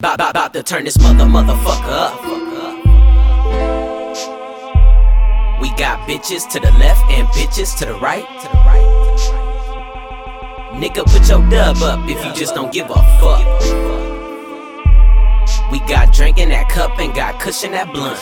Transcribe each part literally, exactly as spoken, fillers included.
Bout, bout, bout to turn this mother motherfucker up. We got bitches to the left and bitches to the right. To the right. Nigga, put your dub up if you just don't give a fuck. We got drink in that cup and got cushion that blunt.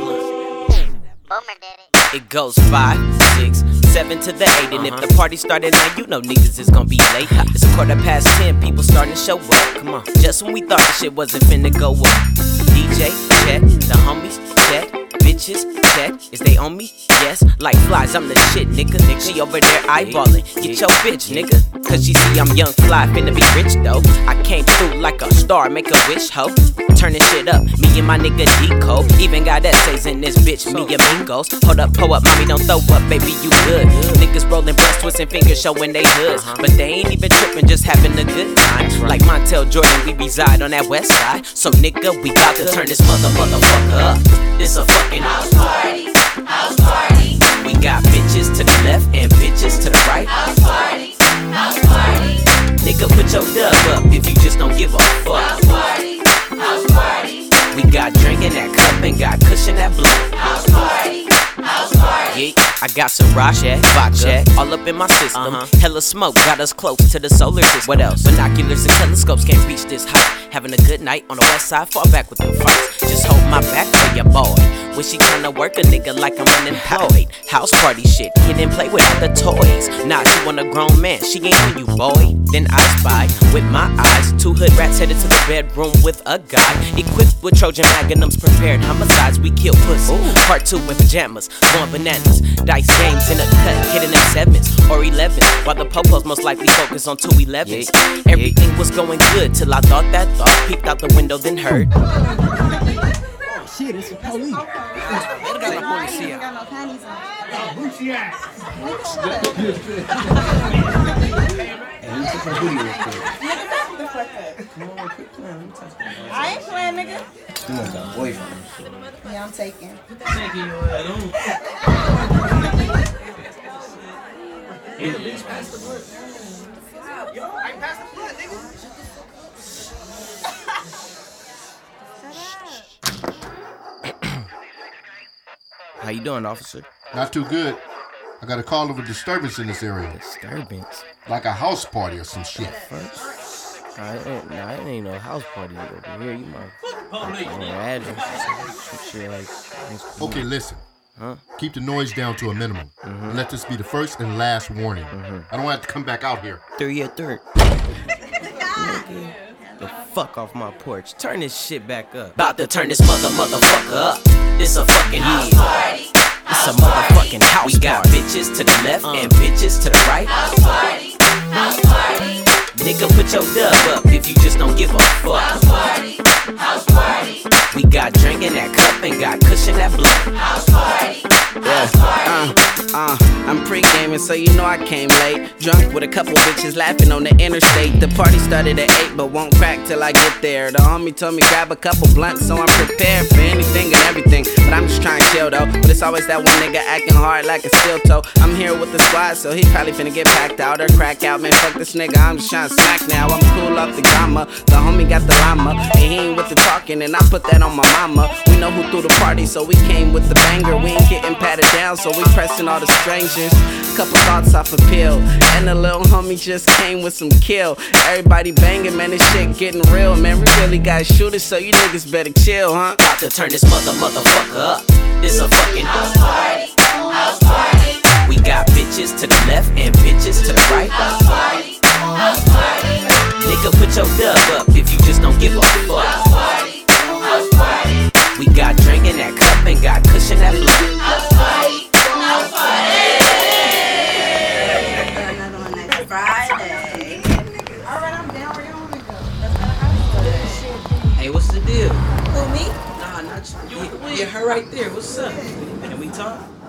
It goes five, six, seven to the eight, and if the party started now, you know niggas is gonna be late. It's a quarter past ten, people starting to show up. Come on, just when we thought the shit wasn't finna go up. D J, check, the homies, check, bitches, check. Is they on me? Yes, like flies, I'm the shit, nigga. She over there eyeballing, get your bitch, nigga. Cause she see I'm young fly, finna be rich though. I came through like a star, make a wish, ho. Turning shit up, me and my nigga D-Code. Even got essays in this bitch, me amigos. Hold up, pull up, mommy, don't throw up, baby, you good. Niggas rolling breasts, twisting fingers, showing they hoods. But they ain't even tripping, just having a good time. Like Montel Jordan, we reside on that west side. So nigga, we bout to turn this mother motherfucker up. This a fucking house party, house party. We got bitches to the left and bitches to the right. House party, house party. Nigga, put your dub up if you just don't give a fuck. House party, house party. We got drink in that cup and got cushion that blunt. House party, house party. Yeah, I got some Roshet, vodka, all up in my system. Uh-huh. Hella smoke got us close to the solar system. What else? Binoculars and telescopes can't reach this height. Having a good night on the west side, fall back with the fights. Just hold my back for your boy. When she tryna work a nigga like I'm unemployed. House party shit, kid and play with the toys. Nah, she want a grown man, she ain't for you, boy. Then I spy with my eyes two hood rats headed to the bedroom with a guy equipped with Trojan magnums, prepared homicides. We kill pussy. Ooh. Part two in pajamas, going bananas. Dice games in a cut, hitting them sevens or elevens. While the popos most likely focus on two elevens. Yeah. Everything yeah. was going good till I thought that thought. Peeked out the window, then heard. Shit, it's the police. What got no policia? Got no panties on. Booty ass. I ain't playing, nigga. You want that boyfriend? Yeah, I'm taking. Taking your head on. Yeah, bitch, pass the blood. Yo, I passed the blood, nigga. How you doing, officer? Not too good. I got a call of a disturbance in this area. Disturbance? Like a house party or some shit. Nah, it ain't, nah, it ain't no house party over here. You might like, on your address some shit like cool. Okay, listen. Huh? Keep the noise down to a minimum. Mm-hmm. And let this be the first and last warning. Mm-hmm. I don't have to come back out here. Three or third. Nigga, the fuck off my porch. Turn this shit back up. About to turn this mother motherfucker up. This a fucking house party. It's a motherfucking house party. We got bitches to the left uh. and bitches to the right. House party, house party. Nigga, put your dub up if you just don't give a fuck. House party, house party. We got drink in that cup and got cushion that blunt. House party, house party. Uh, uh, I'm pre-gaming, so you know I came late. Drunk with a couple bitches laughing on the interstate. The party started at eight, but won't crack till I get there. The homie told me grab a couple blunts, so I'm prepared for anything and everything. But I'm just trying to chill though. But it's always that one nigga acting hard like a steel toe. I'm here with the squad, so he probably finna get packed out or crack out. Man, fuck this nigga, I'm just trying to smack now. I'm cool off the drama. The homie got the llama, and he ain't with the talking, and I put that on my mama. We know who threw the party, so we came with the banger. We ain't getting patted down, so we pressing all the strangers. Couple thoughts off a pill, and the little homie just came with some kill. Everybody banging, man, this shit getting real. Man, we really got shooters, so you niggas better chill, huh? About to turn this mother motherfucker up. This a fucking house party, house party. We got bitches to the left and bitches to the right. House party, house party. Nigga, put your dub up if you just don't give a fuck. House party, house party. We got drink in that cup and got cushion that blunt. House party, house party. Friday. Alright, I'm down. Where you want me to go? Hey, what's the deal? Who, me? Nah, not you. Yeah, yeah, her right there. What's up? Can we talk?